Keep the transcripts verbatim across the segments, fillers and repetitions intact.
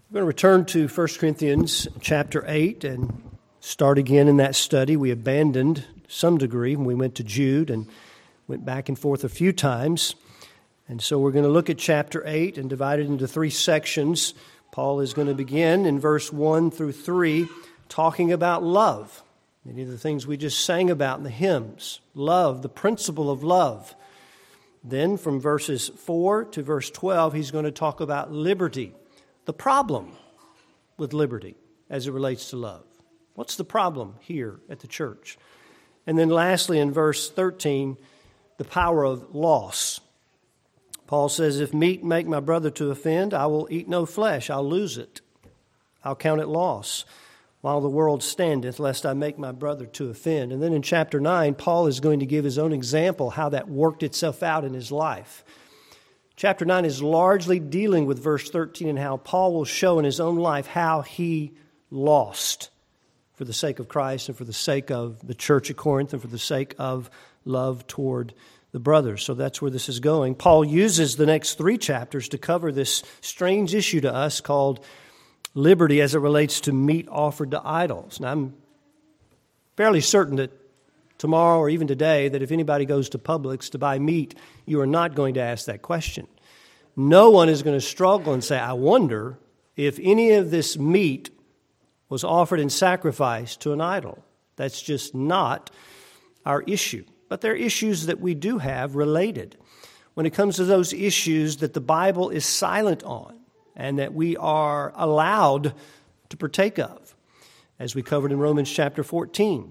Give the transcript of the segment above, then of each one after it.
We're going to return to First Corinthians chapter eight and start again in that study. We abandoned some degree when we went to Jude and went back and forth a few times. And so we're going to look at chapter eight and divide it into three sections. Paul is going to begin in verse one through three talking about love. Many of the things we just sang about in the hymns. Love, the principle of love. Then from verses four to verse twelve, he's going to talk about liberty. The problem with liberty as it relates to love. What's the problem here at the church? And then lastly, in verse thirteen, the power of loss. Paul says, if meat make my brother to offend, I will eat no flesh. I'll lose it. I'll count it loss while the world standeth, lest I make my brother to offend. And then in chapter nine, Paul is going to give his own example how that worked itself out in his life. Chapter nine is largely dealing with verse thirteen and how Paul will show in his own life how he lost for the sake of Christ and for the sake of the church at Corinth and for the sake of love toward the brothers. So that's where this is going. Paul uses the next three chapters to cover this strange issue to us called liberty as it relates to meat offered to idols. Now, I'm fairly certain that tomorrow or even today that if anybody goes to Publix to buy meat, you are not going to ask that question. No one is going to struggle and say, I wonder if any of this meat was offered in sacrifice to an idol. That's just not our issue. But there are issues that we do have related when it comes to those issues that the Bible is silent on and that we are allowed to partake of, as we covered in Romans chapter fourteen.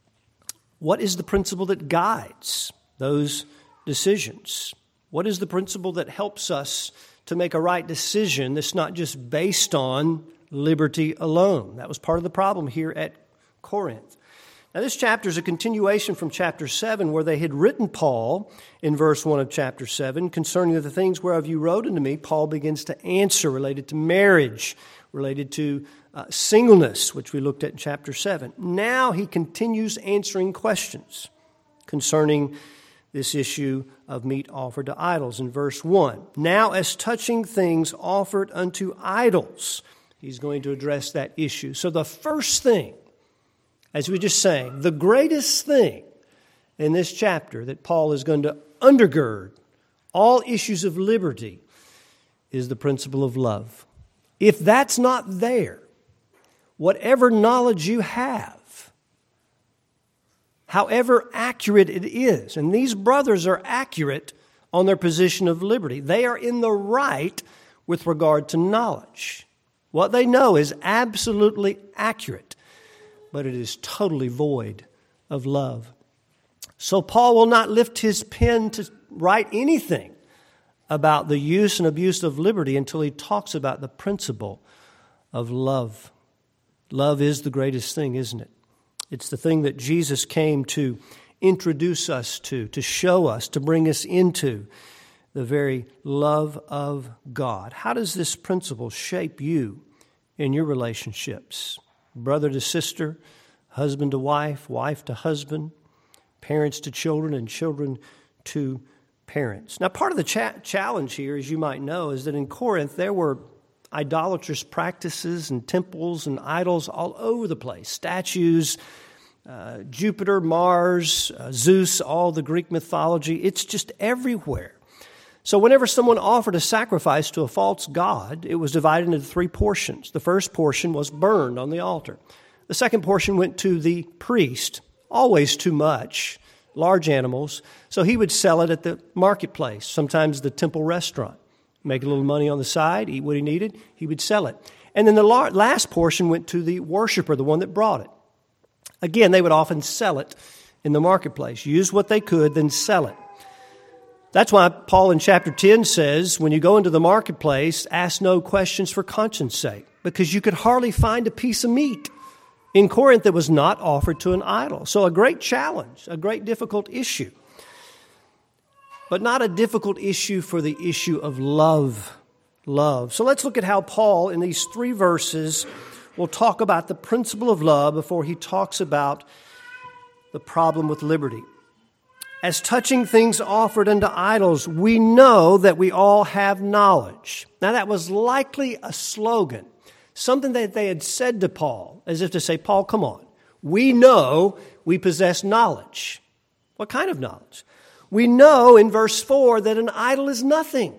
What is the principle that guides those decisions? What is the principle that helps us to make a right decision that's not just based on liberty alone? That was part of the problem here at Corinth. Now, this chapter is a continuation from chapter seven, where they had written Paul in verse one of chapter seven concerning the things whereof you wrote unto me. Paul begins to answer related to marriage, related to uh, singleness, which we looked at in chapter seven. Now he continues answering questions concerning this issue of meat offered to idols in verse one. Now, as touching things offered unto idols, he's going to address that issue. So the first thing, as we just sang, the greatest thing in this chapter that Paul is going to undergird all issues of liberty is the principle of love. If that's not there, whatever knowledge you have, however accurate it is, and these brothers are accurate on their position of liberty. They are in the right with regard to knowledge. What they know is absolutely accurate, but it is totally void of love. So Paul will not lift his pen to write anything about the use and abuse of liberty until he talks about the principle of love. Love is the greatest thing, isn't it? It's the thing that Jesus came to introduce us to, to show us, to bring us into the very love of God. How does this principle shape you in your relationships? Brother to sister, husband to wife, wife to husband, parents to children, and children to parents. Now, part of the cha- challenge here, as you might know, is that in Corinth there were idolatrous practices and temples and idols all over the place. Statues, uh, Jupiter, Mars, uh, Zeus, all the Greek mythology. It's just everywhere. So whenever someone offered a sacrifice to a false god, it was divided into three portions. The first portion was burned on the altar. The second portion went to the priest, always too much, large animals. So he would sell it at the marketplace, sometimes the temple restaurant. Make a little money on the side, eat what he needed, he would sell it. And then the last portion went to the worshiper, the one that brought it. Again, they would often sell it in the marketplace. Use what they could, then sell it. That's why Paul in chapter ten says, when you go into the marketplace, ask no questions for conscience sake, because you could hardly find a piece of meat in Corinth that was not offered to an idol. So a great challenge, a great difficult issue. But not a difficult issue for the issue of love. Love. So let's look at how Paul, in these three verses, will talk about the principle of love before he talks about the problem with liberty. As touching things offered unto idols, we know that we all have knowledge. Now, that was likely a slogan something that they had said to Paul, as if to say, Paul, come on. We know we possess knowledge. What kind of knowledge? We know in verse four that an idol is nothing.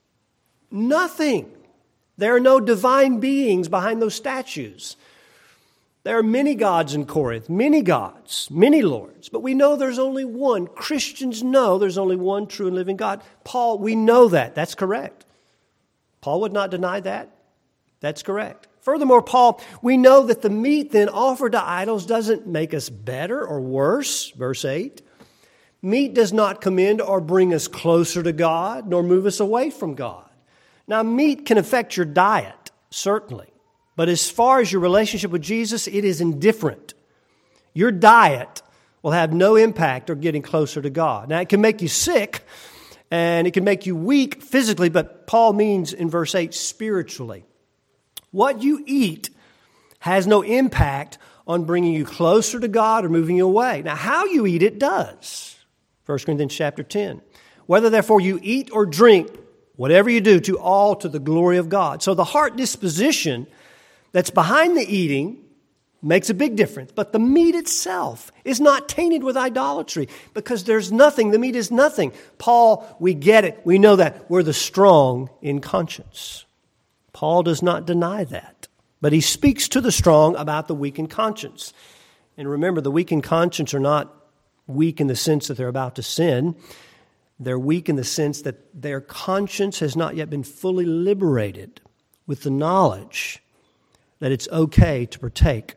Nothing. There are no divine beings behind those statues. There are many gods in Corinth, many gods, many lords, but we know there's only one. Christians know there's only one true and living God. Paul, we know that. That's correct. Paul would not deny that. That's correct. Furthermore, Paul, we know that the meat then offered to idols doesn't make us better or worse. Verse eight. Meat does not commend or bring us closer to God, nor move us away from God. Now, meat can affect your diet, certainly. But as far as your relationship with Jesus, it is indifferent. Your diet will have no impact on getting closer to God. Now, it can make you sick, and it can make you weak physically, but Paul means in verse eight, spiritually. What you eat has no impact on bringing you closer to God or moving you away. Now, how you eat it does. First Corinthians chapter ten. Whether therefore you eat or drink, whatever you do, to all to the glory of God. So the heart disposition that's behind the eating makes a big difference. But the meat itself is not tainted with idolatry because there's nothing. The meat is nothing. Paul, we get it. We know that. We're the strong in conscience. Paul does not deny that. But he speaks to the strong about the weak in conscience. And remember, the weak in conscience are not weak in the sense that they're about to sin. They're weak in the sense that their conscience has not yet been fully liberated with the knowledge that it's okay to partake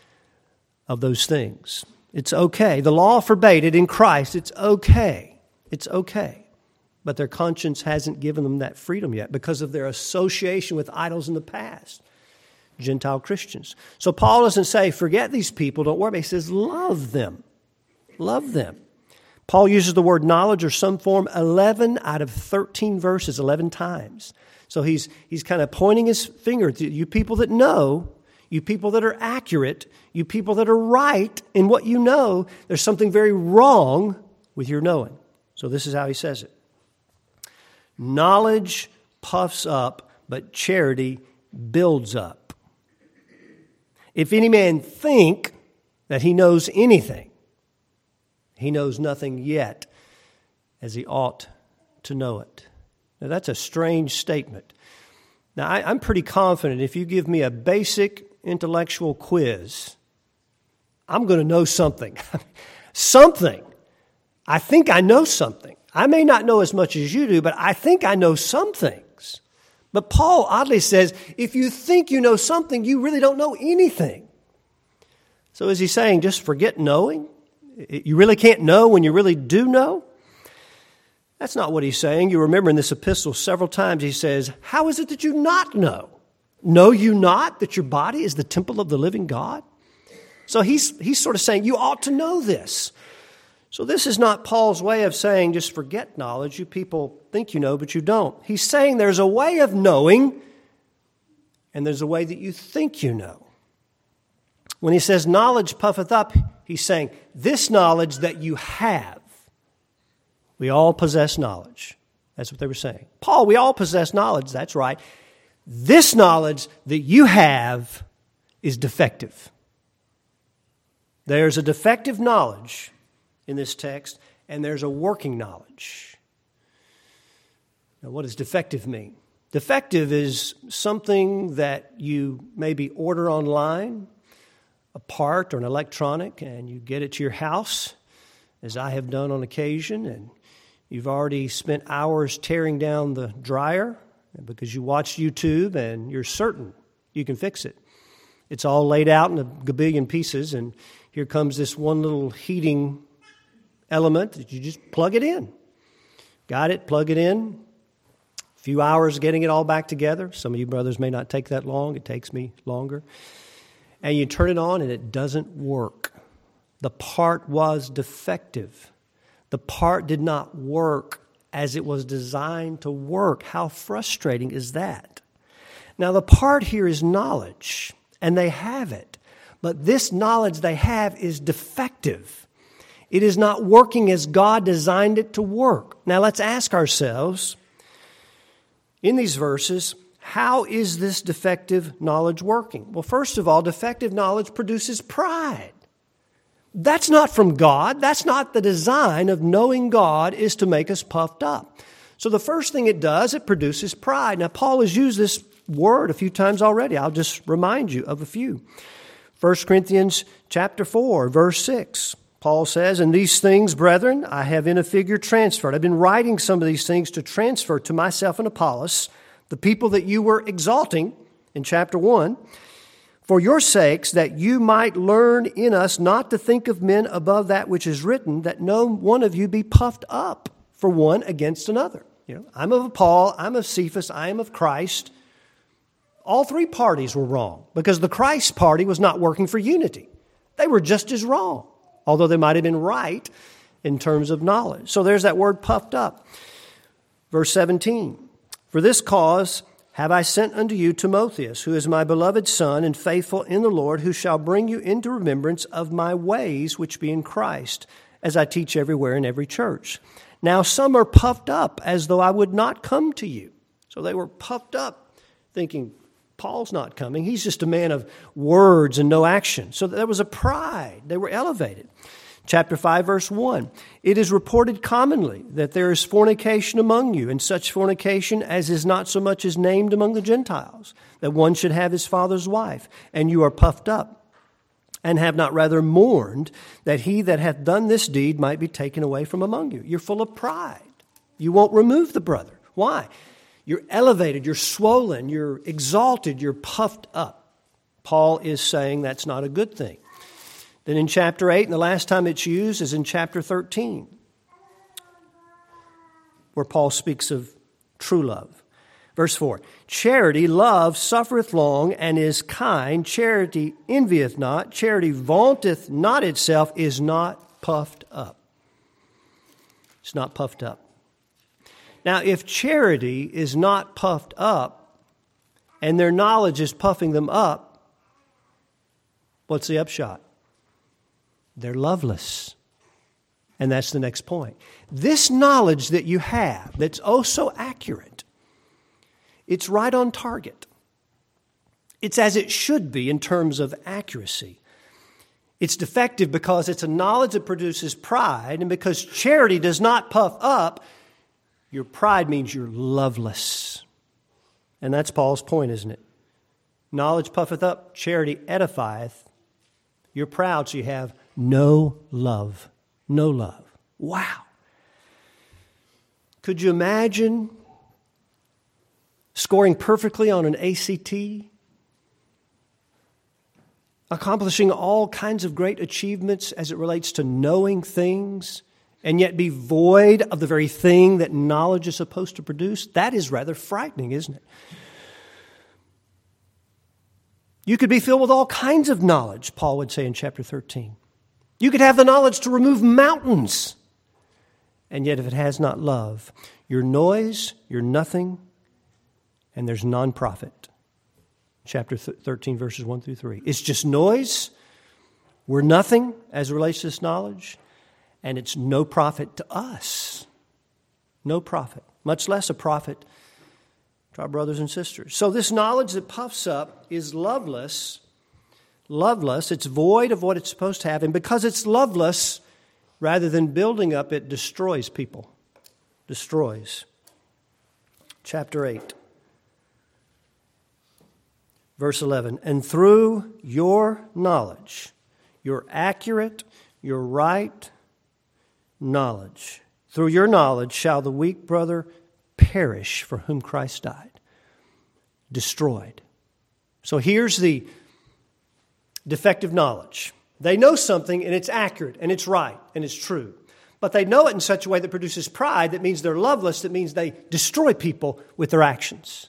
of those things. It's okay. The law forbade it in Christ. It's okay. It's okay. But their conscience hasn't given them that freedom yet because of their association with idols in the past. Gentile Christians. So Paul doesn't say, forget these people, don't worry. He says, love them. Love them. Paul uses the word knowledge or some form eleven out of thirteen verses, eleven times. So he's he's kind of pointing his finger to you people that know, you people that are accurate, you people that are right in what you know. There's something very wrong with your knowing. So this is how he says it. Knowledge puffs up, but charity builds up. If any man think that he knows anything, he knows nothing yet as he ought to know it. Now, that's a strange statement. Now, I, I'm pretty confident if you give me a basic intellectual quiz, I'm going to know something. Something. I think I know something. I may not know as much as you do, but I think I know some things. But Paul oddly says, if you think you know something, you really don't know anything. So is he saying just forget knowing? You really can't know when you really do know? That's not what he's saying. You remember in this epistle several times he says, how is it that you not know? Know you not that your body is the temple of the living God? So he's he's sort of saying you ought to know this. So this is not Paul's way of saying just forget knowledge. You people think you know, but you don't. He's saying there's a way of knowing, and there's a way that you think you know. When he says knowledge puffeth up, he's saying this knowledge that you have. We all possess knowledge. That's what they were saying. Paul, we all possess knowledge. That's right. This knowledge that you have is defective. There's a defective knowledge in this text, and there's a working knowledge. Now, what does defective mean? Defective is something that you maybe order online, a part or an electronic, and you get it to your house, as I have done on occasion, and you've already spent hours tearing down the dryer because you watched YouTube and you're certain you can fix it. It's all laid out in a gabillion pieces, and here comes this one little heating element that you just plug it in. Got it, plug it in. A few hours getting it all back together. Some of you brothers may not take that long. It takes me longer. And you turn it on and it doesn't work. The part was defective. The part did not work as it was designed to work. How frustrating is that? Now, the part here is knowledge, and they have it. But this knowledge they have is defective. It is not working as God designed it to work. Now, let's ask ourselves, in these verses, How is this defective knowledge working? Well, first of all, defective knowledge produces pride. That's not from God. That's not the design of knowing God, is to make us puffed up. So the first thing it does, it produces pride. Now, Paul has used this word a few times already. I'll just remind you of a few. First Corinthians chapter four, verse six. Paul says, "And these things, brethren, I have in a figure transferred." I've been writing some of these things to transfer to myself and Apollos, the people that you were exalting in chapter one, "for your sakes, that you might learn in us not to think of men above that which is written, that no one of you be puffed up for one against another." You know, I'm of Paul, I'm of Cephas, I am of Christ. All three parties were wrong because the Christ party was not working for unity. They were just as wrong, although they might have been right in terms of knowledge. So there's that word puffed up. Verse seventeen, "For this cause have I sent unto you Timotheus, who is my beloved son and faithful in the Lord, who shall bring you into remembrance of my ways which be in Christ, as I teach everywhere in every church. Now some are puffed up as though I would not come to you." So they were puffed up, thinking, Paul's not coming. He's just a man of words and no action. So there was a pride. They were elevated. Chapter five, verse one, "It is reported commonly that there is fornication among you, and such fornication as is not so much as named among the Gentiles, that one should have his father's wife, and you are puffed up, and have not rather mourned that he that hath done this deed might be taken away from among you." You're full of pride. You won't remove the brother. Why? You're elevated, you're swollen, you're exalted, you're puffed up. Paul is saying that's not a good thing. Then in chapter eight, and the last time it's used is in chapter thirteen, where Paul speaks of true love. Verse four, "Charity, love, suffereth long, and is kind. Charity envieth not. Charity vaunteth not itself, is not puffed up." It's not puffed up. Now, if charity is not puffed up, and their knowledge is puffing them up, what's the upshot? They're loveless. And that's the next point. This knowledge that you have, that's oh so accurate, it's right on target. It's as it should be in terms of accuracy. It's defective because it's a knowledge that produces pride, and because charity does not puff up, your pride means you're loveless. And that's Paul's point, isn't it? Knowledge puffeth up, charity edifieth. You're proud, so you have no love. No love. Wow. Could you imagine scoring perfectly on an A C T? Accomplishing all kinds of great achievements as it relates to knowing things, and yet be void of the very thing that knowledge is supposed to produce? That is rather frightening, isn't it? You could be filled with all kinds of knowledge, Paul would say in chapter thirteen. You could have the knowledge to remove mountains, and yet if it has not love, you're noise, you're nothing, and there's non-profit. Chapter thirteen, verses one through three. It's just noise. We're nothing as it relates to this knowledge. And it's no profit to us. No profit. Much less a profit to our brothers and sisters. So this knowledge that puffs up is loveless. Loveless. It's void of what it's supposed to have. And because it's loveless, rather than building up, it destroys people. Destroys. Chapter eight. Verse eleven. "And through your knowledge, your accurate, your right knowledge, through your knowledge shall the weak brother perish for whom Christ died." Destroyed. So here's the defective knowledge. They know something and it's accurate and it's right and it's true. But they know it in such a way that produces pride. That means they're loveless. That means they destroy people with their actions.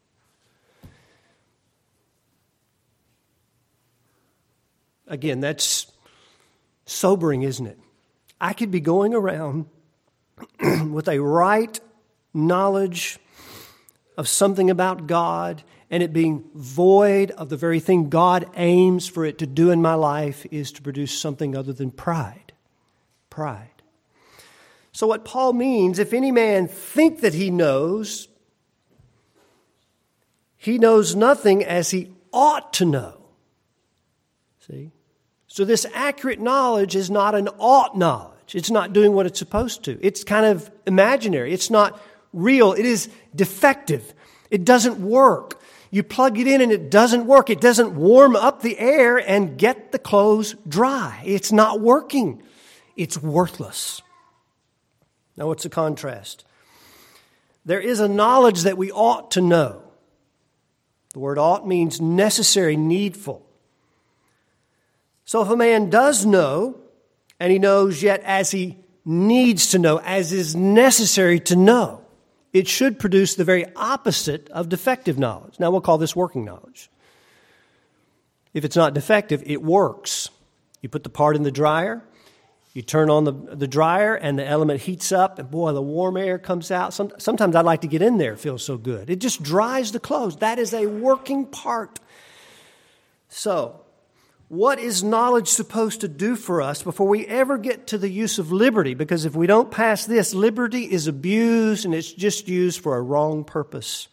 Again, that's sobering, isn't it? I could be going around with a right knowledge of something about God, and it being void of the very thing God aims for it to do in my life is to produce something other than pride. Pride. So what Paul means, if any man think that he knows, he knows nothing as he ought to know. See? So this accurate knowledge is not an ought knowledge. It's not doing what it's supposed to. It's kind of imaginary. It's not real. It is defective. It doesn't work. You plug it in and it doesn't work. It doesn't warm up the air and get the clothes dry. It's not working. It's worthless. Now, what's the contrast? There is a knowledge that we ought to know. The word ought means necessary, needful. So if a man does know, and he knows yet as he needs to know, as is necessary to know, it should produce the very opposite of defective knowledge. Now, we'll call this working knowledge. If it's not defective, it works. You put the part in the dryer, you turn on the, the dryer, and the element heats up, and boy, the warm air comes out. Some, sometimes I'd like to get in there. It feels so good. It just dries the clothes. That is a working part. So, what is knowledge supposed to do for us before we ever get to the use of liberty? Because if we don't pass this, liberty is abused and it's just used for a wrong purpose.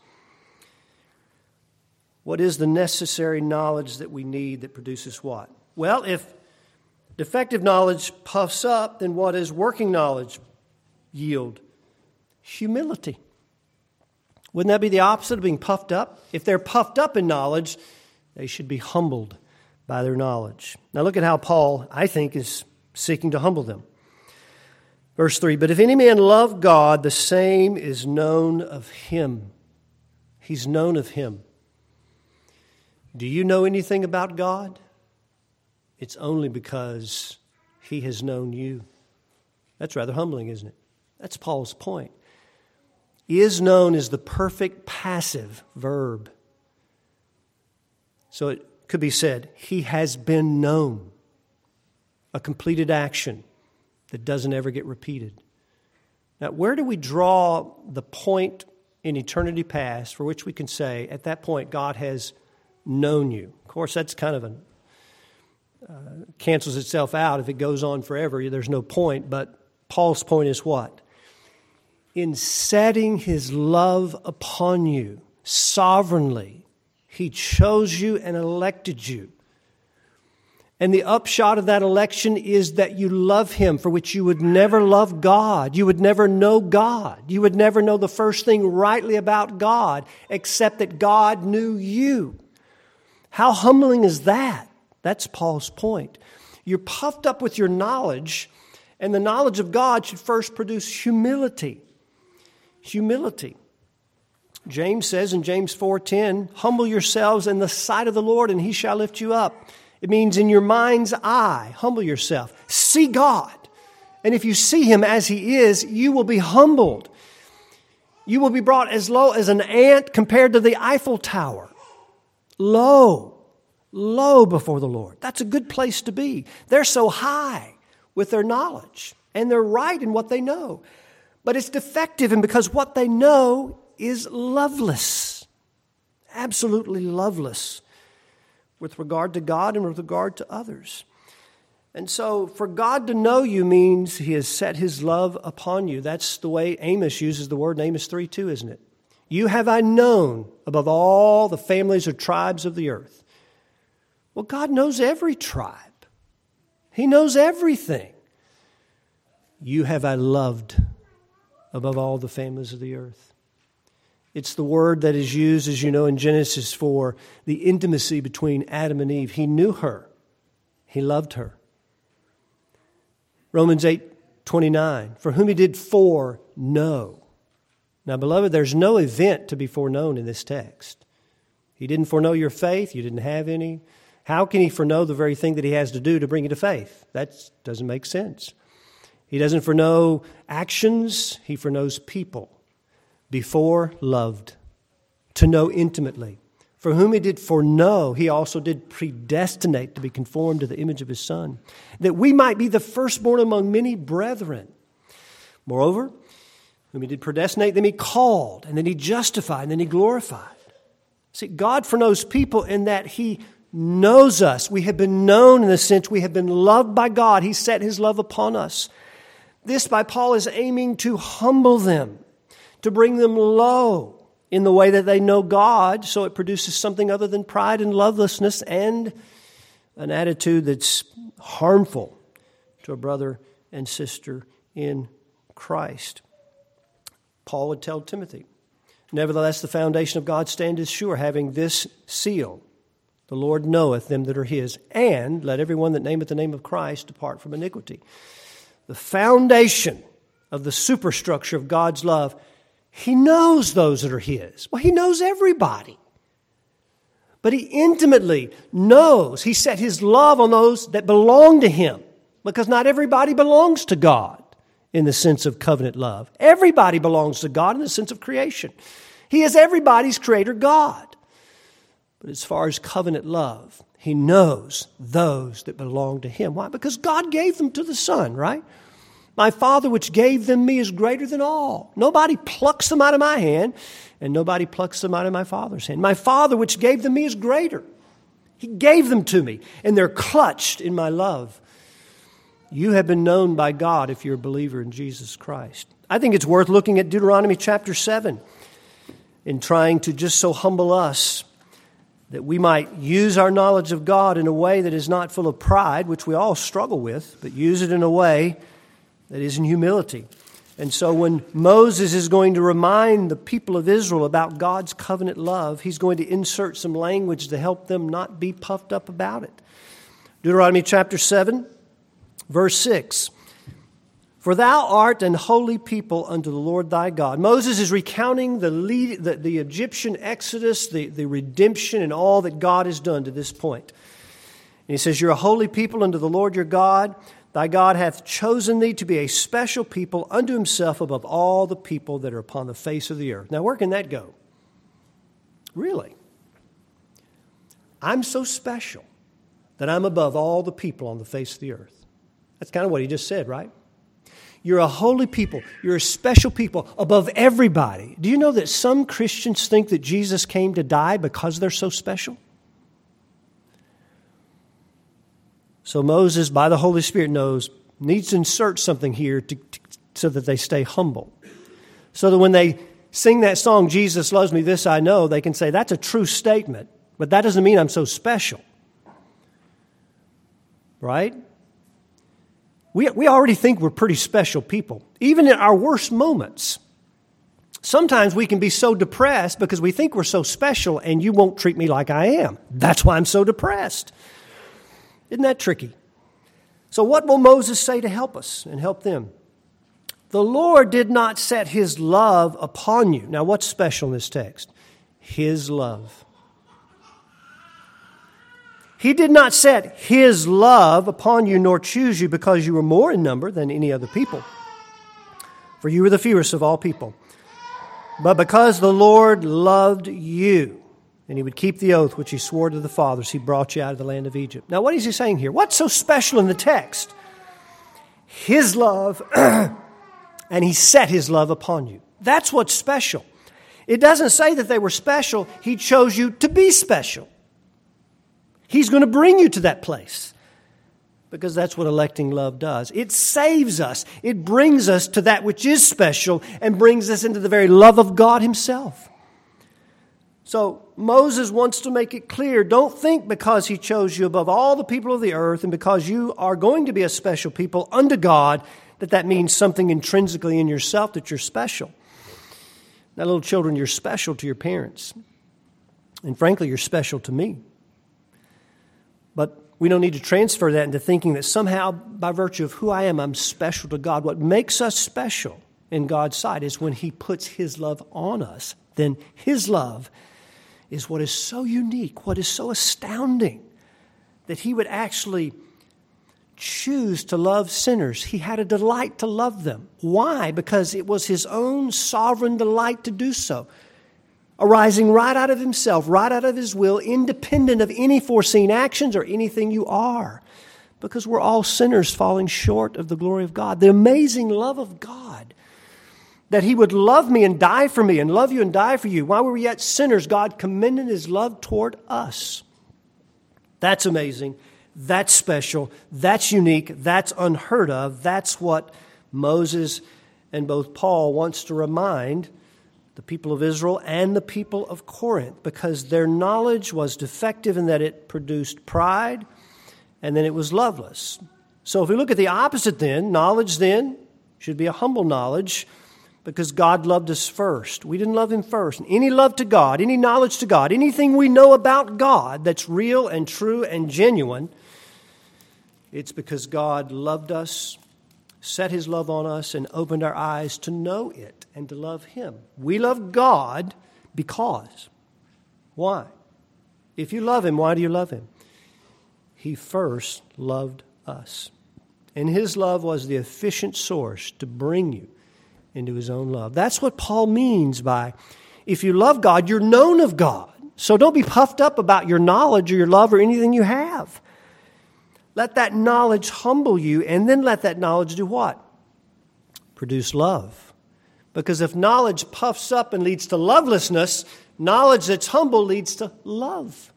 What is the necessary knowledge that we need that produces what? Well, if defective knowledge puffs up, then what does working knowledge yield? Humility. Wouldn't that be the opposite of being puffed up? If they're puffed up in knowledge, they should be humbled by their knowledge. Now look at how Paul, I think, is seeking to humble them. Verse three, but if any man love God, the same is known of him. He's known of him. Do you know anything about God? It's only because he has known you. That's rather humbling, isn't it? That's Paul's point. Is known is the perfect passive verb. So it could be said, he has been known. A completed action that doesn't ever get repeated. Now, where do we draw the point in eternity past for which we can say, at that point, God has known you? Of course, that's kind of a uh, cancels itself out. If it goes on forever, there's no point. But Paul's point is what? In setting his love upon you sovereignly, he chose you and elected you. And the upshot of that election is that you love him, for which you would never love God. You would never know God. You would never know the first thing rightly about God, except that God knew you. How humbling is that? That's Paul's point. You're puffed up with your knowledge, and the knowledge of God should first produce humility. Humility. James says in James four ten, humble yourselves in the sight of the Lord, and he shall lift you up. It means in your mind's eye, humble yourself. See God. And if you see him as he is, you will be humbled. You will be brought as low as an ant compared to the Eiffel Tower. Low, low before the Lord. That's a good place to be. They're so high with their knowledge, and they're right in what they know. But it's defective, and because what they know is loveless, absolutely loveless with regard to God and with regard to others. And so for God to know you means he has set his love upon you. That's the way Amos uses the word in Amos three two, isn't it? You have I known above all the families or tribes of the earth. Well, God knows every tribe. He knows everything. You have I loved above all the families of the earth. It's the word that is used, as you know, in Genesis for the intimacy between Adam and Eve. He knew her. He loved her. Romans eight twenty-nine, for whom he did foreknow. Now, beloved, there's no event to be foreknown in this text. He didn't foreknow your faith. You didn't have any. How can he foreknow the very thing that he has to do to bring you to faith? That doesn't make sense. He doesn't foreknow actions. He foreknows people. Before loved, to know intimately. For whom he did foreknow, he also did predestinate to be conformed to the image of his Son, that we might be the firstborn among many brethren. Moreover, whom he did predestinate, then he called, and then he justified, and then he glorified. See, God foreknows people in that he knows us. We have been known in the sense we have been loved by God. He set his love upon us. This, by Paul, is aiming to humble them, to bring them low in the way that they know God, so it produces something other than pride and lovelessness and an attitude that's harmful to a brother and sister in Christ. Paul would tell Timothy, nevertheless, the foundation of God standeth sure, having this seal, the Lord knoweth them that are his, and let everyone that nameth the name of Christ depart from iniquity. The foundation of the superstructure of God's love, he knows those that are his. Well, he knows everybody. But he intimately knows, he set his love on those that belong to him, because not everybody belongs to God in the sense of covenant love. Everybody belongs to God in the sense of creation. He is everybody's creator God. But as far as covenant love, he knows those that belong to him. Why? Because God gave them to the Son, right? My Father which gave them me is greater than all. Nobody plucks them out of my hand, and nobody plucks them out of my Father's hand. My Father which gave them me is greater. He gave them to me, and they're clutched in my love. You have been known by God if you're a believer in Jesus Christ. I think it's worth looking at Deuteronomy chapter seven and trying to just so humble us that we might use our knowledge of God in a way that is not full of pride, which we all struggle with, but use it in a way that is in humility. And so when Moses is going to remind the people of Israel about God's covenant love, he's going to insert some language to help them not be puffed up about it. Deuteronomy chapter seven, verse six. For thou art an holy people unto the Lord thy God. Moses is recounting the, lead, the, the Egyptian exodus, the, the redemption, and all that God has done to this point. And he says, you're a holy people unto the Lord your God. Thy God hath chosen thee to be a special people unto himself above all the people that are upon the face of the earth. Now, where can that go? Really? I'm so special that I'm above all the people on the face of the earth. That's kind of what he just said, right? You're a holy people. You're a special people above everybody. Do you know that some Christians think that Jesus came to die because they're so special? So Moses, by the Holy Spirit, knows, needs to insert something here to, to, so that they stay humble. So that when they sing that song, Jesus loves me, this I know, they can say, that's a true statement, but that doesn't mean I'm so special. Right? We, we already think we're pretty special people, even in our worst moments. Sometimes we can be so depressed because we think we're so special and you won't treat me like I am. That's why I'm so depressed. Isn't that tricky? So what will Moses say to help us and help them? The Lord did not set his love upon you. Now what's special in this text? His love. He did not set his love upon you nor choose you because you were more in number than any other people. For you were the fewest of all people. But because the Lord loved you, and he would keep the oath which he swore to the fathers, he brought you out of the land of Egypt. Now what is he saying here? What's so special in the text? His love, and he set his love upon you. That's what's special. It doesn't say that they were special. He chose you to be special. He's going to bring you to that place because that's what electing love does. It saves us. It brings us to that which is special and brings us into the very love of God himself. So Moses wants to make it clear, don't think because he chose you above all the people of the earth and because you are going to be a special people unto God, that that means something intrinsically in yourself that you're special. Now, little children, you're special to your parents. And frankly, you're special to me. But we don't need to transfer that into thinking that somehow, by virtue of who I am, I'm special to God. What makes us special in God's sight is when he puts his love on us. Then his love is what is so unique, what is so astounding, that he would actually choose to love sinners. He had a delight to love them. Why? Because it was his own sovereign delight to do so, arising right out of himself, right out of his will, independent of any foreseen actions or anything you are, because we're all sinners falling short of the glory of God. The amazing love of God, that he would love me and die for me and love you and die for you. While we were yet sinners, God commended his love toward us. That's amazing. That's special. That's unique. That's unheard of. That's what Moses and both Paul wants to remind the people of Israel and the people of Corinth, because their knowledge was defective in that it produced pride, and then it was loveless. So if we look at the opposite then, knowledge then should be a humble knowledge, because God loved us first. We didn't love Him first. And any love to God, any knowledge to God, anything we know about God that's real and true and genuine, it's because God loved us, set His love on us, and opened our eyes to know it and to love Him. We love God because. Why? If you love Him, why do you love Him? He first loved us. And His love was the efficient source to bring you into His own love. That's what Paul means by, if you love God, you're known of God. So don't be puffed up about your knowledge or your love or anything you have. Let that knowledge humble you, and then let that knowledge do what? Produce love. Because if knowledge puffs up and leads to lovelessness, knowledge that's humble leads to love.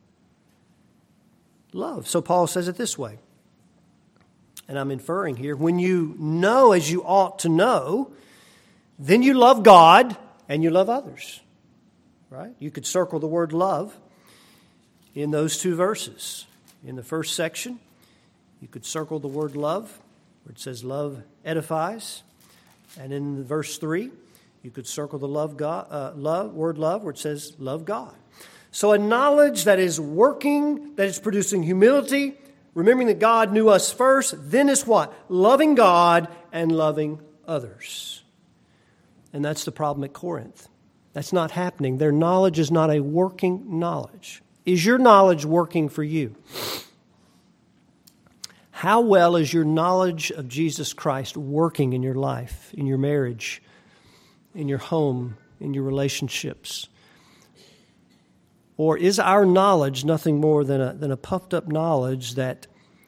Love. So Paul says it this way. And I'm inferring here, when you know as you ought to know, then you love God and you love others. Right? You could circle the word love in those two verses. In the first section, you could circle the word love, where it says love edifies. And in verse three, you could circle the love God, uh, love word love, where it says love God. So a knowledge that is working, that is producing humility, remembering that God knew us first, then is what? Loving God and loving others. And that's the problem at Corinth. That's not happening. Their knowledge is not a working knowledge. Is your knowledge working for you? How well is your knowledge of Jesus Christ working in your life, in your marriage, in your home, in your relationships? Or is our knowledge nothing more than a, than a puffed up knowledge that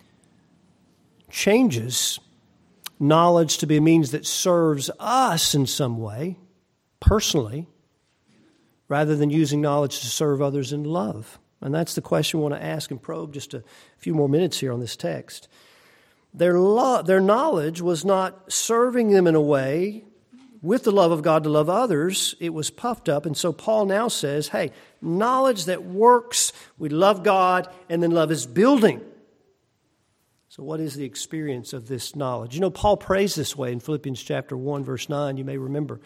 changes knowledge to be a means that serves us in some way, personally, rather than using knowledge to serve others in love? And that's the question we want to ask and probe just a few more minutes here on this text. Their lo- their knowledge was not serving them in a way with the love of God to love others. It was puffed up. And so Paul now says, hey, knowledge that works, we love God, and then love is building. So what is the experience of this knowledge? You know, Paul prays this way in Philippians chapter one, verse nine, you may remember.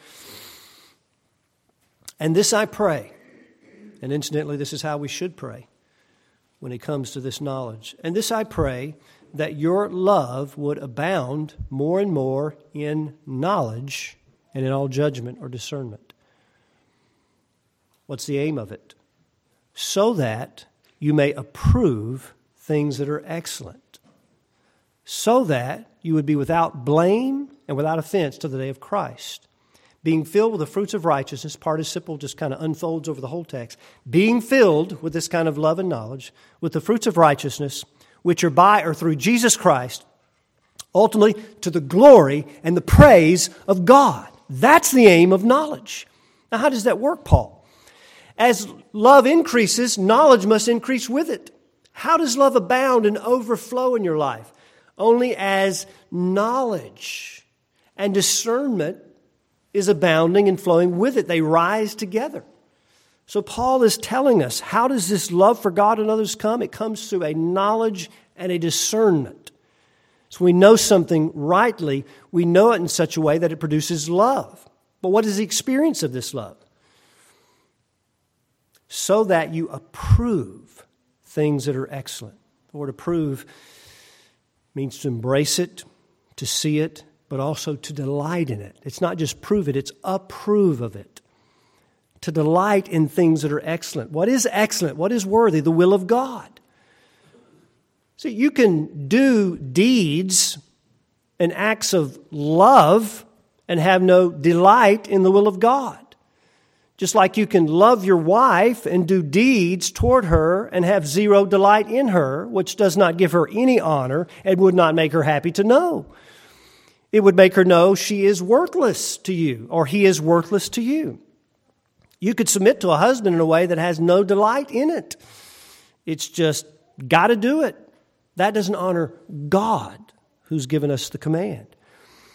And this I pray. And incidentally, this is how we should pray when it comes to this knowledge. And this I pray, that your love would abound more and more in knowledge and in all judgment or discernment. What's the aim of it? So that you may approve things that are excellent. So that you would be without blame and without offense to the day of Christ. Being filled with the fruits of righteousness, participle just kind of unfolds over the whole text. Being filled with this kind of love and knowledge, with the fruits of righteousness, which are by or through Jesus Christ, ultimately to the glory and the praise of God. That's the aim of knowledge. Now, how does that work, Paul? As love increases, knowledge must increase with it. How does love abound and overflow in your life? Only as knowledge and discernment is abounding and flowing with it. They rise together. So Paul is telling us, how does this love for God and others come? It comes through a knowledge and a discernment. So we know something rightly, we know it in such a way that it produces love. But what is the experience of this love? So that you approve things that are excellent. The word approve means to embrace it, to see it, but also to delight in it. It's not just prove it, it's approve of it. To delight in things that are excellent. What is excellent? What is worthy? The will of God. See, you can do deeds and acts of love and have no delight in the will of God. Just like you can love your wife and do deeds toward her and have zero delight in her, which does not give her any honor and would not make her happy to know. It would make her know she is worthless to you or he is worthless to you. You could submit to a husband in a way that has no delight in it. It's just got to do it. That doesn't honor God who's given us the command.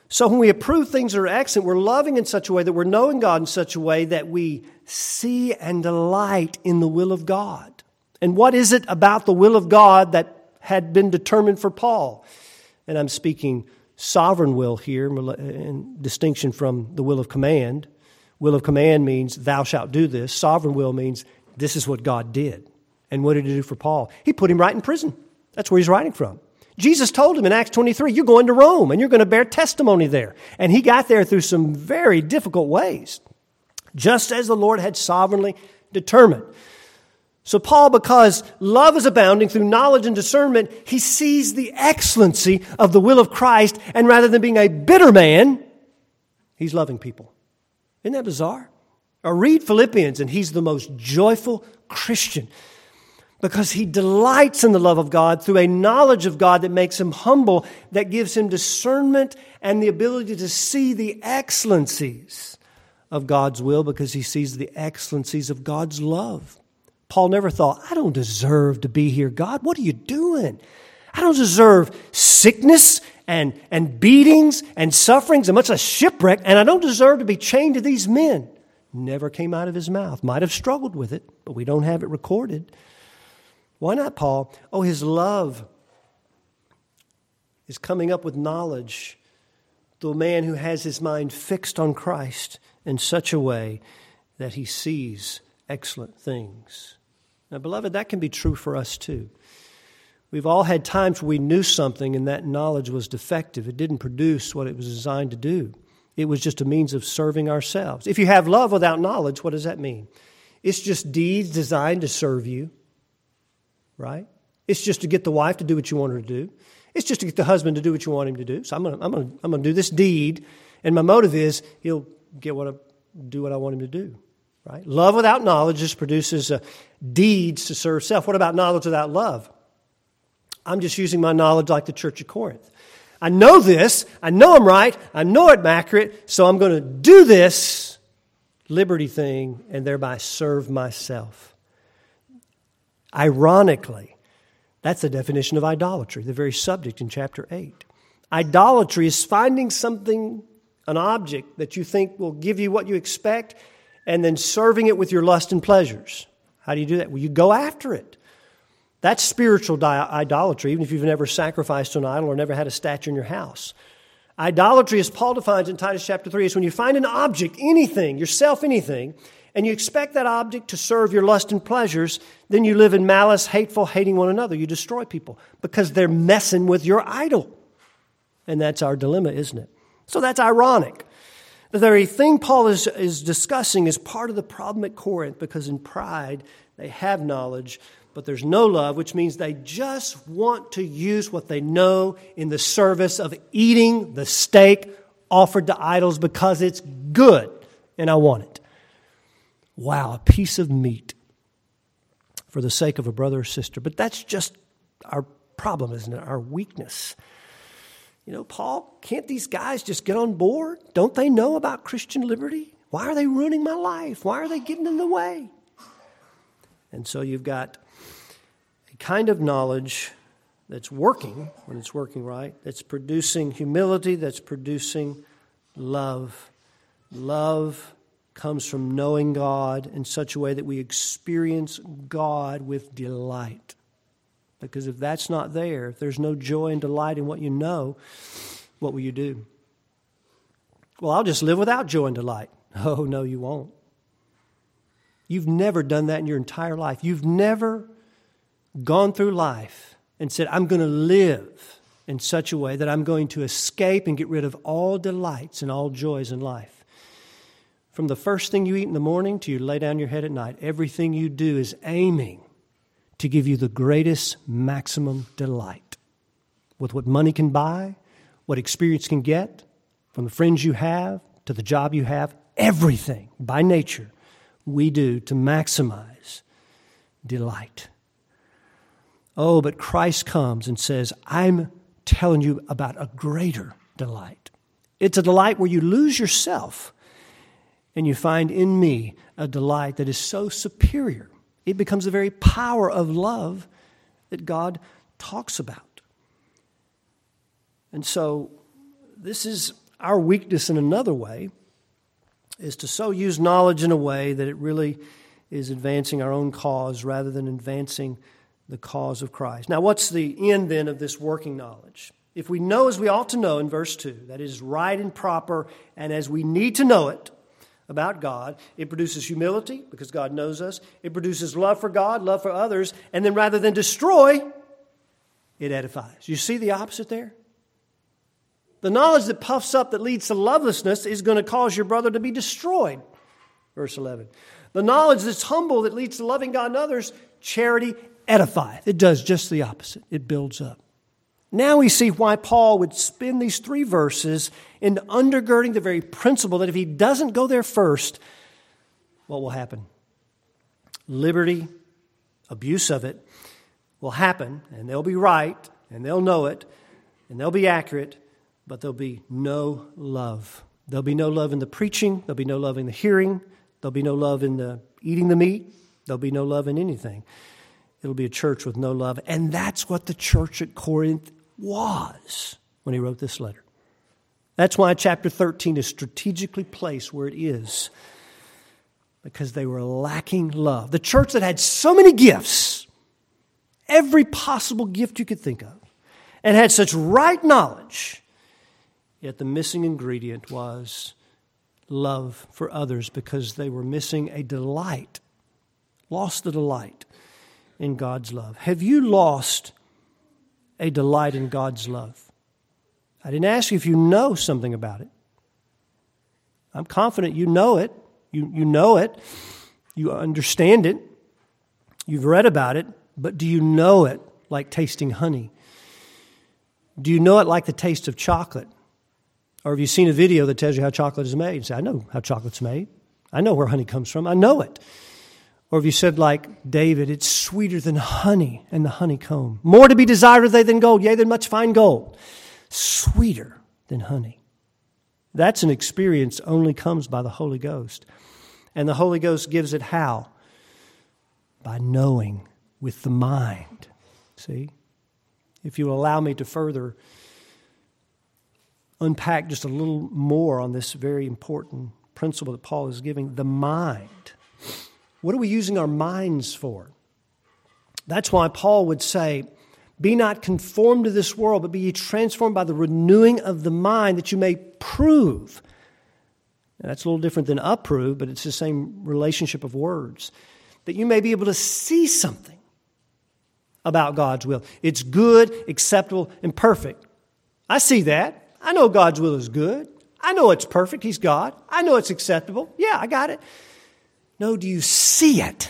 So when we approve things that are excellent, we're loving in such a way that we're knowing God in such a way that we see and delight in the will of God. And what is it about the will of God that had been determined for Paul? And I'm speaking sovereign will here in distinction from the will of command. Will of command means thou shalt do this. Sovereign will means this is what God did. And what did he do for Paul? He put him right in prison. That's where he's writing from. Jesus told him in Acts twenty-three, you're going to Rome and you're going to bear testimony there. And he got there through some very difficult ways, just as the Lord had sovereignly determined. So Paul, because love is abounding through knowledge and discernment, he sees the excellency of the will of Christ, and rather than being a bitter man, he's loving people. Isn't that bizarre? Or read Philippians, and he's the most joyful Christian because he delights in the love of God through a knowledge of God that makes him humble, that gives him discernment and the ability to see the excellencies of God's will because he sees the excellencies of God's love. Paul never thought, I don't deserve to be here, God. What are you doing? I don't deserve sickness and, and beatings and sufferings and much less shipwreck, and I don't deserve to be chained to these men. Never came out of his mouth. Might have struggled with it, but we don't have it recorded. Why not, Paul? Oh, his love is coming up with knowledge to a man who has his mind fixed on Christ in such a way that he sees excellent things. Now, beloved, that can be true for us too. We've all had times where we knew something and that knowledge was defective. It didn't produce what it was designed to do. It was just a means of serving ourselves. If you have love without knowledge, what does that mean? It's just deeds designed to serve you, right? It's just to get the wife to do what you want her to do. It's just to get the husband to do what you want him to do. So I'm going to I'm going to I'm going to do this deed, and my motive is he'll get what I do what I want him to do. Right? Love without knowledge just produces uh, deeds to serve self. What about knowledge without love? I'm just using my knowledge like the Church of Corinth. I know this. I know I'm right. I know I'm accurate. So I'm going to do this liberty thing and thereby serve myself. Ironically, that's the definition of idolatry, the very subject in chapter eight. Idolatry is finding something, an object that you think will give you what you expect, and then serving it with your lust and pleasures. How do you do that? Well, you go after it. That's spiritual di- idolatry, even if you've never sacrificed to an idol or never had a statue in your house. Idolatry, as Paul defines in Titus chapter three, is when you find an object, anything, yourself anything, and you expect that object to serve your lust and pleasures, then you live in malice, hateful, hating one another. You destroy people because they're messing with your idol. And that's our dilemma, isn't it? So that's ironic. The very thing Paul is, is discussing is part of the problem at Corinth, because in pride they have knowledge, but there's no love, which means they just want to use what they know in the service of eating the steak offered to idols because it's good and I want it. Wow, a piece of meat for the sake of a brother or sister. But that's just our problem, isn't it? Our weakness. You know, Paul, can't these guys just get on board? Don't they know about Christian liberty? Why are they ruining my life? Why are they getting in the way? And so you've got a kind of knowledge that's working, when it's working right, that's producing humility, that's producing love. Love comes from knowing God in such a way that we experience God with delight. Because if that's not there, if there's no joy and delight in what you know, what will you do? Well, I'll just live without joy and delight. Oh, no, you won't. You've never done that in your entire life. You've never gone through life and said, I'm going to live in such a way that I'm going to escape and get rid of all delights and all joys in life. From the first thing you eat in the morning to you lay down your head at night, everything you do is aiming to give you the greatest maximum delight with what money can buy, what experience can get, from the friends you have to the job you have, everything by nature we do to maximize delight. Oh, but Christ comes and says, I'm telling you about a greater delight. It's a delight where you lose yourself and you find in me a delight that is so superior. It becomes the very power of love that God talks about. And so this is Our weakness in another way is to so use knowledge in a way that it really is advancing our own cause rather than advancing the cause of Christ. Now, what's the end then of this working knowledge? If we know as we ought to know in verse two, that is right and proper, and as we need to know it about God, it produces humility because God knows us. It produces love for God, love for others, and then rather than destroy, it edifies. You see the opposite there? The knowledge that puffs up, that leads to lovelessness, is going to cause your brother to be destroyed. Verse eleven. The knowledge that's humble, that leads to loving God and others, charity edifieth. It does just the opposite. It builds up. Now we see why Paul would spend these three verses in undergirding the very principle that if he doesn't go there first, what will happen? Liberty, abuse of it, will happen, and they'll be right, and they'll know it, and they'll be accurate, but there'll be no love. There'll be no love in the preaching. There'll be no love in the hearing. There'll be no love in the eating the meat. There'll be no love in anything. It'll be a church with no love. And that's what the church at Corinth was when he wrote this letter. That's why chapter thirteen is strategically placed where it is, because they were lacking love. The church that had so many gifts, every possible gift you could think of, and had such right knowledge, yet the missing ingredient was love for others, because they were missing a delight, lost the delight in God's love. Have you lost a delight in God's love? I didn't ask you if you know something about it. I'm confident you know it. You, you know it. You understand it. You've read about it. But do you know it like tasting honey? Do you know it like the taste of chocolate? Or have you seen a video that tells you how chocolate is made? You say, I know how chocolate's made. I know where honey comes from. I know it. Or have you said like David, it's sweeter than honey and the honeycomb. More to be desired are they than gold, yea, than much fine gold. Sweeter than honey. That's an experience only comes by the Holy Ghost. And the Holy Ghost gives it how? By knowing with the mind. See? If you will allow me to further unpack just a little more on this very important principle that Paul is giving, the mind. What are we using our minds for? That's why Paul would say, be not conformed to this world, but be ye transformed by the renewing of the mind, that you may prove. Now, that's a little different than approve, but it's the same relationship of words. That you may be able to see something about God's will. It's good, acceptable, and perfect. I see that. I know God's will is good. I know it's perfect. He's God. I know it's acceptable. Yeah, I got it. No, do you see it?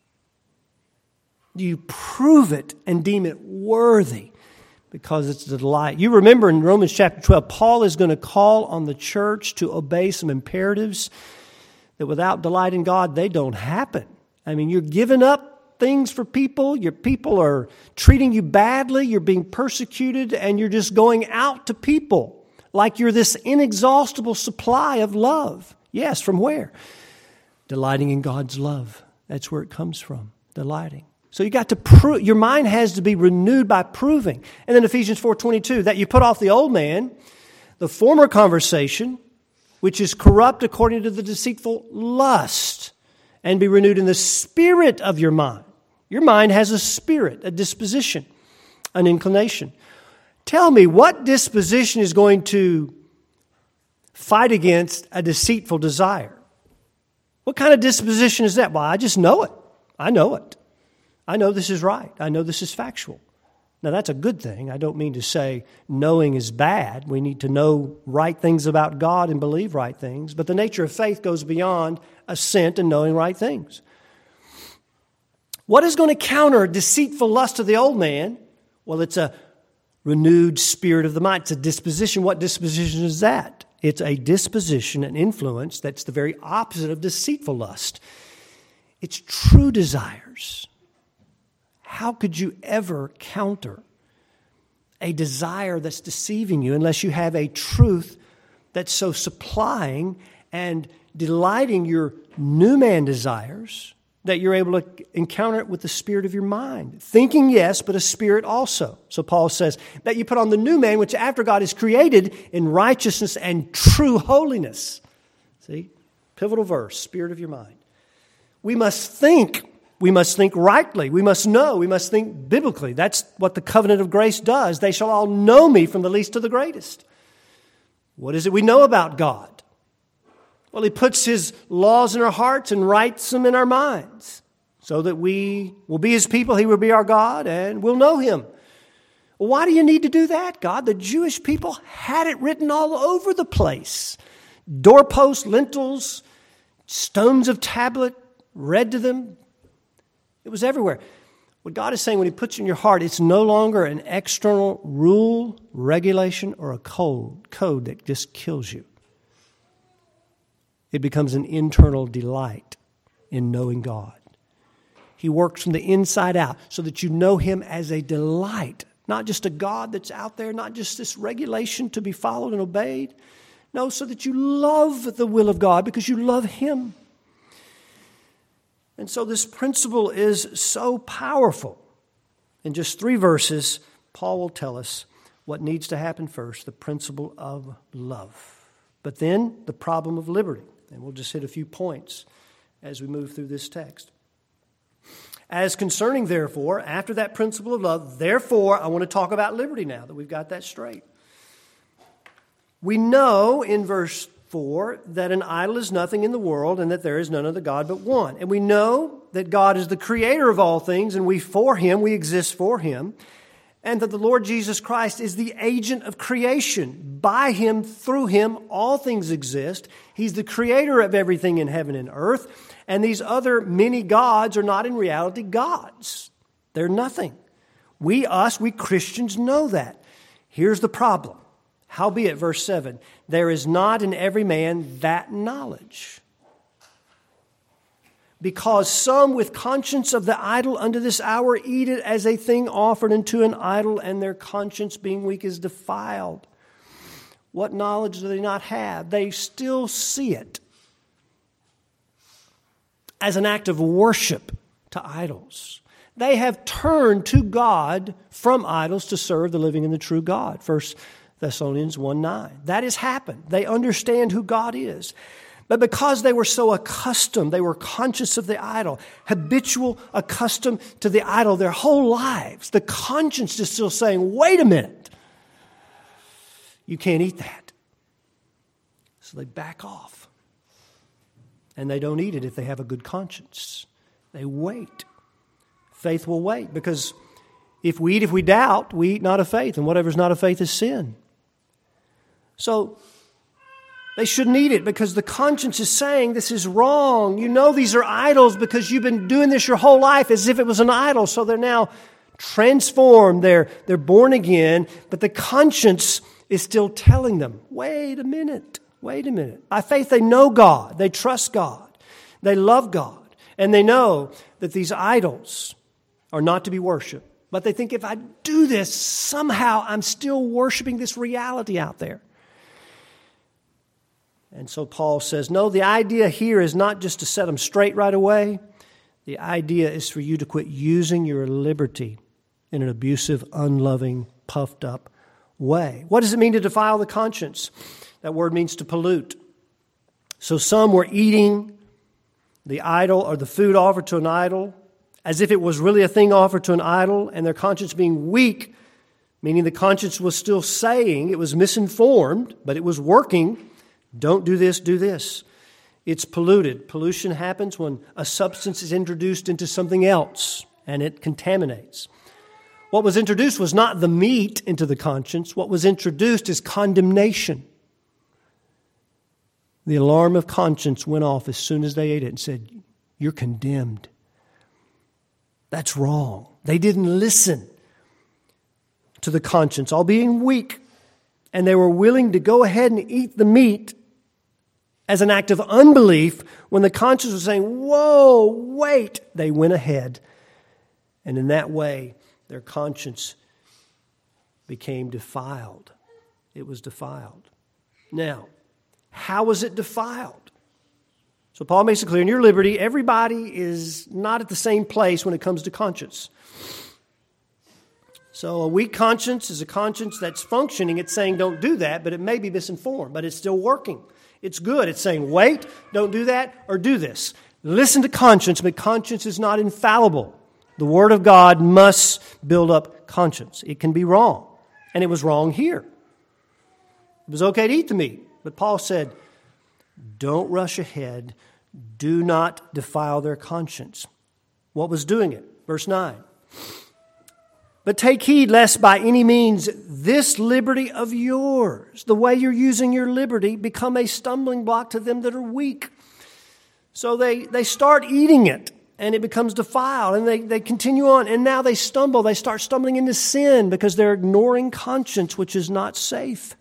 Do you prove it and deem it worthy? Because it's the delight. You remember in Romans chapter twelve, Paul is going to call on the church to obey some imperatives that without delight in God, they don't happen. I mean, you're giving up things for people. Your people are treating you badly. You're being persecuted, and you're just going out to people like you're this inexhaustible supply of love. Yes, from where? Delighting in God's love. That's where it comes from, delighting. So you got to prove, your mind has to be renewed by proving. And then Ephesians four twenty-two, that you put off the old man, the former conversation, which is corrupt according to the deceitful lust, and be renewed in the spirit of your mind. Your mind has a spirit, a disposition, an inclination. Tell me, what disposition is going to fight against a deceitful desire? What kind of disposition is that? Well, I just know it. I know it. I know this is right. I know this is factual. Now, that's a good thing. I don't mean to say knowing is bad. We need to know right things about God and believe right things. But the nature of faith goes beyond assent and knowing right things. What is going to counter a deceitful lust of the old man? Well, it's a renewed spirit of the mind. It's a disposition. What disposition is that? It's a disposition, an influence that's the very opposite of deceitful lust. It's true desires. How could you ever counter a desire that's deceiving you unless you have a truth that's so supplying and delighting your new man desires that you're able to encounter it with the spirit of your mind. Thinking, yes, but a spirit also. So Paul says that you put on the new man, which after God is created in righteousness and true holiness. See? Pivotal verse, spirit of your mind. We must think. We must think rightly. We must know. We must think biblically. That's what the covenant of grace does. They shall all know me from the least to the greatest. What is it we know about God? Well, He puts His laws in our hearts and writes them in our minds so that we will be His people, He will be our God, and we'll know Him. Well, why do you need to do that, God? The Jewish people had it written all over the place. Doorposts, lintels, stones of tablet, read to them. It was everywhere. What God is saying when He puts it in your heart, it's no longer an external rule, regulation, or a code, code that just kills you. It becomes an internal delight in knowing God. He works from the inside out so that you know Him as a delight, not just a God that's out there, not just this regulation to be followed and obeyed. No, so that you love the will of God because you love Him. And so this principle is so powerful. In just three verses, Paul will tell us what needs to happen first, the principle of love. But then the problem of liberty. And we'll just hit a few points as we move through this text. As concerning, therefore, after that principle of love, therefore, I want to talk about liberty now that we've got that straight. We know in verse four that an idol is nothing in the world and that there is none other God but one. And we know that God is the creator of all things and we for Him, we exist for Him. And that the Lord Jesus Christ is the agent of creation. By Him, through Him, all things exist. He's the creator of everything in heaven and earth. And these other many gods are not in reality gods. They're nothing. We, us, we Christians know that. Here's the problem. Howbeit, verse seven, there is not in every man that knowledge. Because some with conscience of the idol unto this hour eat it as a thing offered unto an idol, and their conscience being weak is defiled. What knowledge do they not have? They still see it as an act of worship to idols. They have turned to God from idols to serve the living and the true God. First Thessalonians one nine. That has happened. They understand who God is. But because they were so accustomed, they were conscious of the idol, habitual, accustomed to the idol their whole lives, the conscience is still saying, wait a minute, you can't eat that. So they back off. And they don't eat it if they have a good conscience. They wait. Faith will wait because if we eat, if we doubt, we eat not of faith, and whatever is not of faith is sin. So they shouldn't eat it because the conscience is saying this is wrong. You know these are idols because you've been doing this your whole life as if it was an idol. So they're now transformed. They're, they're born again. But the conscience is still telling them, wait a minute, wait a minute. By faith they know God. They trust God. They love God. And they know that these idols are not to be worshipped. But they think if I do this, somehow I'm still worshiping this reality out there. And so Paul says, no, the idea here is not just to set them straight right away. The idea is for you to quit using your liberty in an abusive, unloving, puffed up way. What does it mean to defile the conscience? That word means to pollute. So some were eating the idol or the food offered to an idol as if it was really a thing offered to an idol, and their conscience being weak, meaning the conscience was still saying, it was misinformed, but it was working. Don't do this, do this. It's polluted. Pollution happens when a substance is introduced into something else and it contaminates. What was introduced was not the meat into the conscience. What was introduced is condemnation. The alarm of conscience went off as soon as they ate it and said, you're condemned. That's wrong. They didn't listen to the conscience, all being weak. And they were willing to go ahead and eat the meat as an act of unbelief when the conscience was saying, whoa, wait. They went ahead. And in that way, their conscience became defiled. It was defiled. Now, how was it defiled? So Paul makes it clear, in your liberty, everybody is not at the same place when it comes to conscience. So a weak conscience is a conscience that's functioning. It's saying don't do that, but it may be misinformed, but it's still working. It's good. It's saying wait, don't do that, or do this. Listen to conscience, but conscience is not infallible. The Word of God must build up conscience. It can be wrong, and it was wrong here. It was okay to eat the meat, but Paul said, don't rush ahead. Do not defile their conscience. What was doing it? Verse nine. But take heed lest by any means this liberty of yours, the way you're using your liberty, become a stumbling block to them that are weak. So they, they start eating it, and it becomes defiled, and they, they continue on, and now they stumble. They start stumbling into sin because they're ignoring conscience, which is not safe.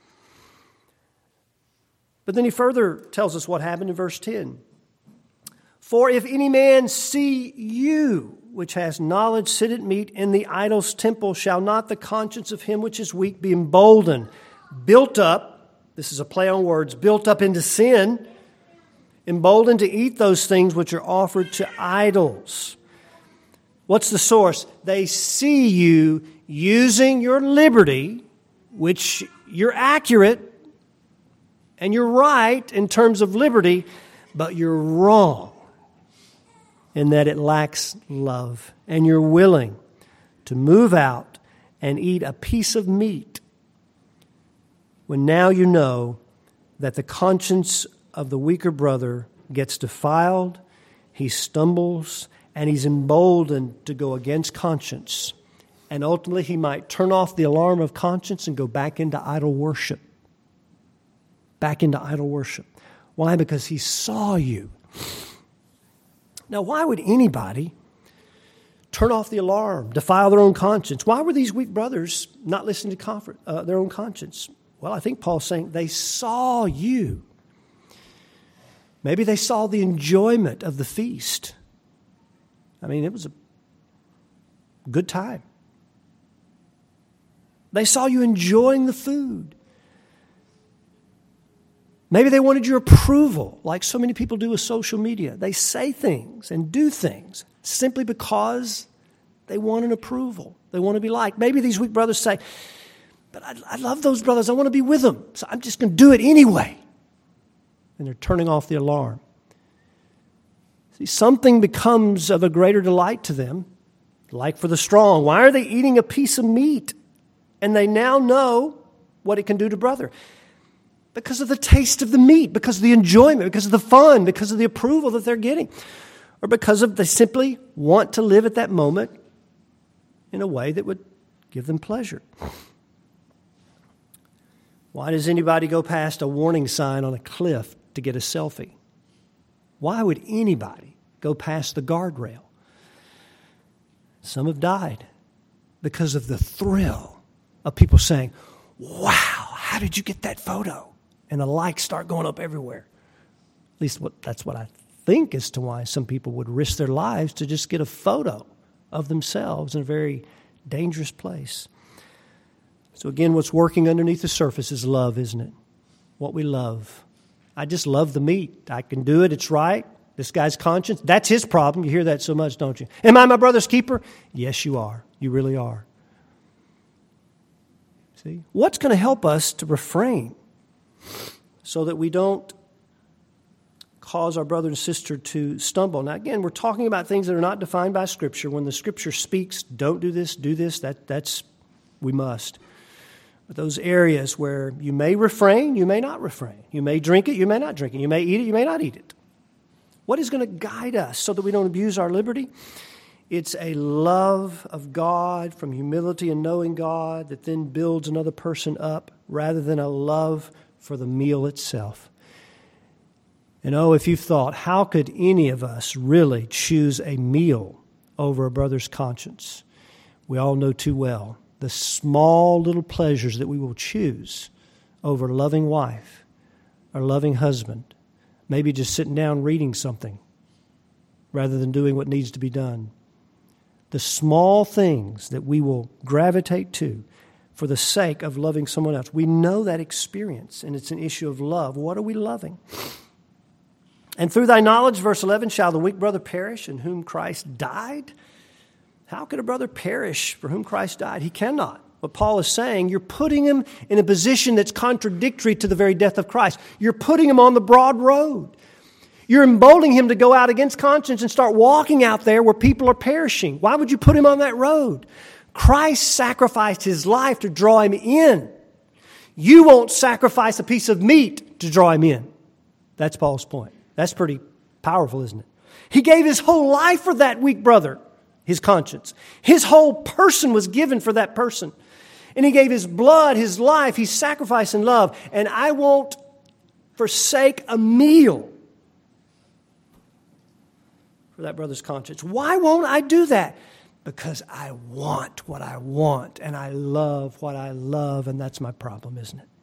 But then he further tells us what happened in verse ten. For if any man see you, which has knowledge, sit at meat in the idol's temple, shall not the conscience of him which is weak be emboldened, built up, this is a play on words, built up into sin, emboldened to eat those things which are offered to idols. What's the source? They see you using your liberty, which you're accurate and you're right in terms of liberty, but you're wrong in that it lacks love. And you're willing to move out and eat a piece of meat when now you know that the conscience of the weaker brother gets defiled, he stumbles, and he's emboldened to go against conscience. And ultimately he might turn off the alarm of conscience and go back into idol worship. Back into idol worship. Why? Because he saw you. Now, why would anybody turn off the alarm, defile their own conscience? Why were these weak brothers not listening to comfort, uh, their own conscience? Well, I think Paul's saying they saw you. Maybe they saw the enjoyment of the feast. I mean, it was a good time. They saw you enjoying the food. Maybe they wanted your approval, like so many people do with social media. They say things and do things simply because they want an approval. They want to be liked. Maybe these weak brothers say, but I, I love those brothers. I want to be with them, so I'm just going to do it anyway. And they're turning off the alarm. See, something becomes of a greater delight to them, like for the strong. Why are they eating a piece of meat? And they now know what it can do to brother. Because of the taste of the meat, because of the enjoyment, because of the fun, because of the approval that they're getting. Or because of they simply want to live at that moment in a way that would give them pleasure. Why does anybody go past a warning sign on a cliff to get a selfie? Why would anybody go past the guardrail? Some have died because of the thrill of people saying, wow, how did you get that photo? And the likes start going up everywhere. At least what, that's what I think as to why some people would risk their lives to just get a photo of themselves in a very dangerous place. So again, what's working underneath the surface is love, isn't it? What we love. I just love the meat. I can do it. It's right. This guy's conscience, that's his problem. You hear that so much, don't you? Am I my brother's keeper? Yes, you are. You really are. See? What's going to help us to refrain so that we don't cause our brother and sister to stumble? Now, again, we're talking about things that are not defined by Scripture. When the Scripture speaks, don't do this, do this, that that's we must. But those areas where you may refrain, you may not refrain. You may drink it, you may not drink it. You may eat it, you may not eat it. What is going to guide us so that we don't abuse our liberty? It's a love of God from humility and knowing God that then builds another person up rather than a love for the meal itself. And oh, if you've thought, how could any of us really choose a meal over a brother's conscience? We all know too well the small little pleasures that we will choose over a loving wife or loving husband. Maybe just sitting down reading something rather than doing what needs to be done. The small things that we will gravitate to for the sake of loving someone else. We know that experience, and it's an issue of love. What are we loving? And through thy knowledge, verse eleven, shall the weak brother perish in whom Christ died? How could a brother perish for whom Christ died? He cannot. What Paul is saying, you're putting him in a position that's contradictory to the very death of Christ. You're putting him on the broad road. You're emboldening him to go out against conscience and start walking out there where people are perishing. Why would you put him on that road? Christ sacrificed his life to draw him in. You won't sacrifice a piece of meat to draw him in. That's Paul's point. That's pretty powerful, isn't it? He gave his whole life for that weak brother, his conscience. His whole person was given for that person. And he gave his blood, his life, he sacrificed in love. And I won't forsake a meal for that brother's conscience. Why won't I do that? Because I want what I want and I love what I love, and that's my problem, isn't it?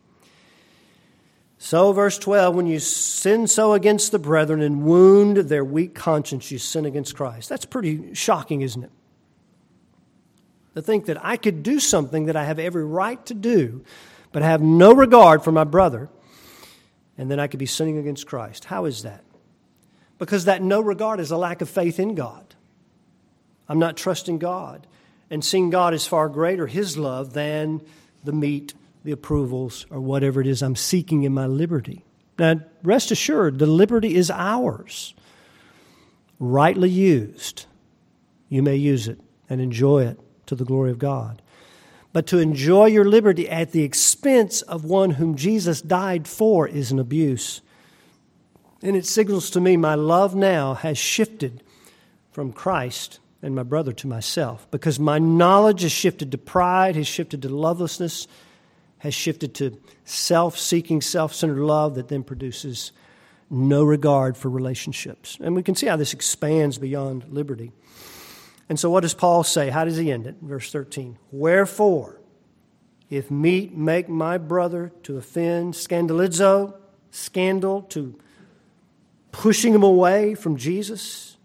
So, verse twelve, when you sin so against the brethren and wound their weak conscience, you sin against Christ. That's pretty shocking, isn't it? To think that I could do something that I have every right to do, but have no regard for my brother, and then I could be sinning against Christ. How is that? Because that no regard is a lack of faith in God. I'm not trusting God and seeing God as far greater, His love, than the meat, the approvals, or whatever it is I'm seeking in my liberty. Now, rest assured, the liberty is ours. Rightly used, you may use it and enjoy it to the glory of God. But to enjoy your liberty at the expense of one whom Jesus died for is an abuse. And it signals to me my love now has shifted from Christ and my brother to myself, because my knowledge has shifted to pride, has shifted to lovelessness, has shifted to self-seeking, self-centered love that then produces no regard for relationships. And we can see how this expands beyond liberty. And so what does Paul say? How does he end it? Verse thirteen. Wherefore, if meat make my brother to offend, scandalizo, scandal, to pushing him away from Jesus,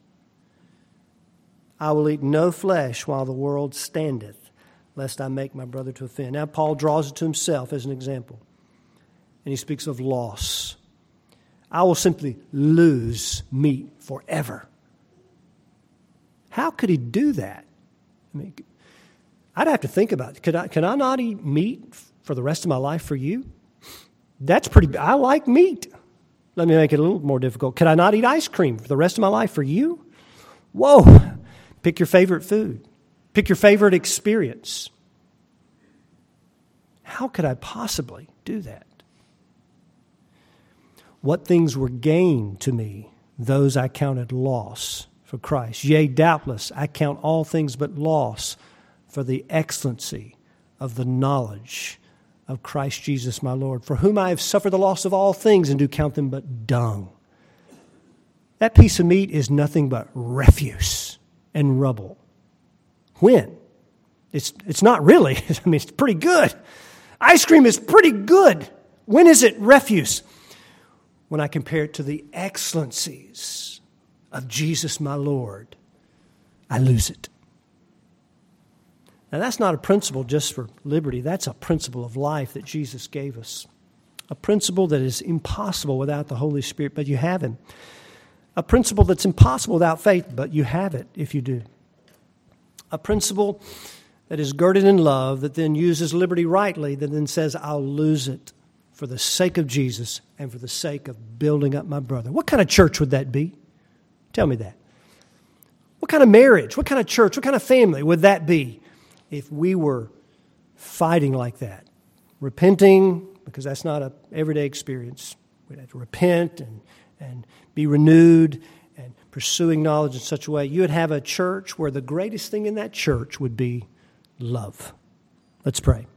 I will eat no flesh while the world standeth, lest I make my brother to offend. Now Paul draws it to himself as an example. And he speaks of loss. I will simply lose meat forever. How could he do that? I mean, I'd have to think about it. Could I, can I not eat meat for the rest of my life for you? That's pretty, I like meat. Let me make it a little more difficult. Could I not eat ice cream for the rest of my life for you? Whoa. Pick your favorite food. Pick your favorite experience. How could I possibly do that? What things were gain to me, those I counted loss for Christ. Yea, doubtless, I count all things but loss for the excellency of the knowledge of Christ Jesus my Lord, for whom I have suffered the loss of all things and do count them but dung. That piece of meat is nothing but refuse and rubble. When? It's, it's not really. I mean, it's pretty good. Ice cream is pretty good. When is it refuse? When I compare it to the excellencies of Jesus my Lord, I lose it. Now that's not a principle just for liberty. That's a principle of life that Jesus gave us. A principle that is impossible without the Holy Spirit, but you have Him. A principle that's impossible without faith, but you have it if you do. A principle that is girded in love, that then uses liberty rightly, that then says, I'll lose it for the sake of Jesus and for the sake of building up my brother. What kind of church would that be? Tell me that. What kind of marriage, what kind of church, what kind of family would that be if we were fighting like that? Repenting, because that's not an everyday experience. We'd have to repent and, and be renewed and pursuing knowledge in such a way. You would have a church where the greatest thing in that church would be love. Let's pray.